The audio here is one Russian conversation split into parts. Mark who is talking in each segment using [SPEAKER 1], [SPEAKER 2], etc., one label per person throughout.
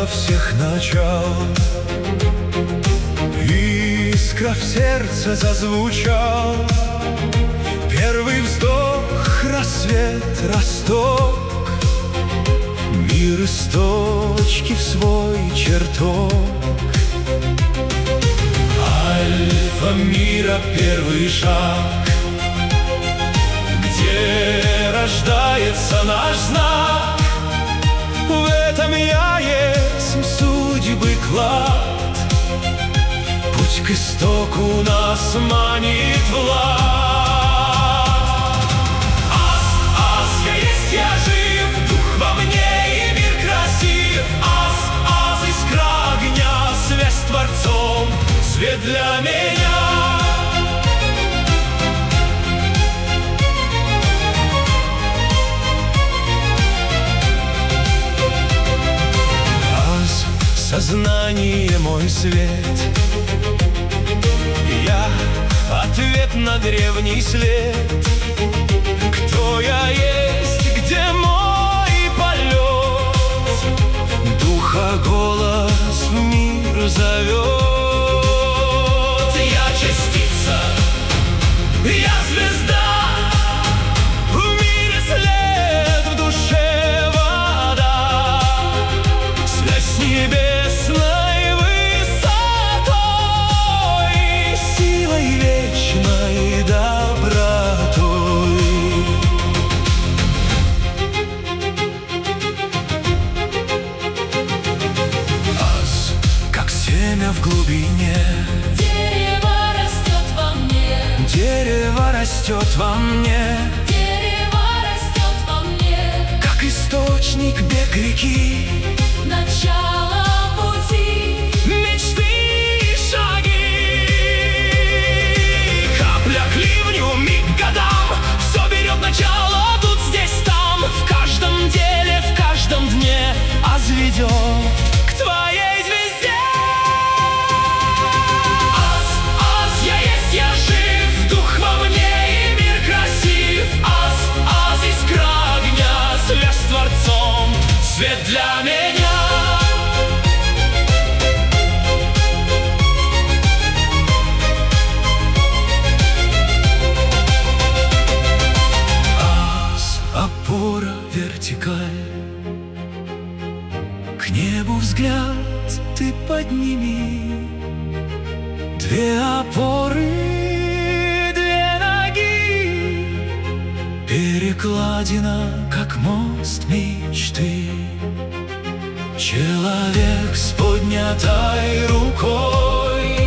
[SPEAKER 1] начало всех начал. Искра в сердце зазвучал. Первый вздох, рассвет, росток. Мир из точки в свой чертог. Альфа мира первый шаг, где рождается наш знак. В этом я есть судьбы клад. Путь к истоку нас манит Влад. Ас, ас, я есть, я жив, дух во мне и мир красив. Ас, ас, искра огня, связь с Творцом, свет для меня. Сознание мой свет, я ответ на древний след. Кто я есть, где мой полет? Духа голос в мир зовет. Я частица, я звезда. В мире след, в душе вода. Связь с небес в глубине.
[SPEAKER 2] Дерево растет во мне.
[SPEAKER 1] Дерево растет во мне.
[SPEAKER 2] Дерево растет во мне.
[SPEAKER 1] Как источник, бег реки.
[SPEAKER 2] Начало пути.
[SPEAKER 1] Мечты и шаги. Капля к ливню, миг к годам. Все берет начало тут, здесь, там. В каждом деле, в каждом дне аз ведет к твоей звезде. Свет для меня. Ас, опора, вертикаль. К небу взгляд ты подними. Две опоры, две ноги. Перекладина, как мост мечты. Человек с поднятой рукой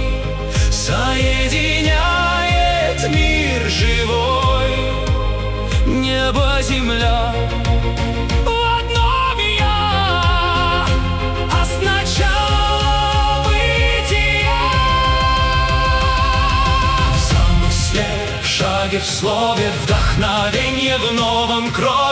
[SPEAKER 1] соединяет мир живой. Небо, земля в одном я, а сначала бытия. В замысле, в шаге, в слове, вдохновенье в новом крови.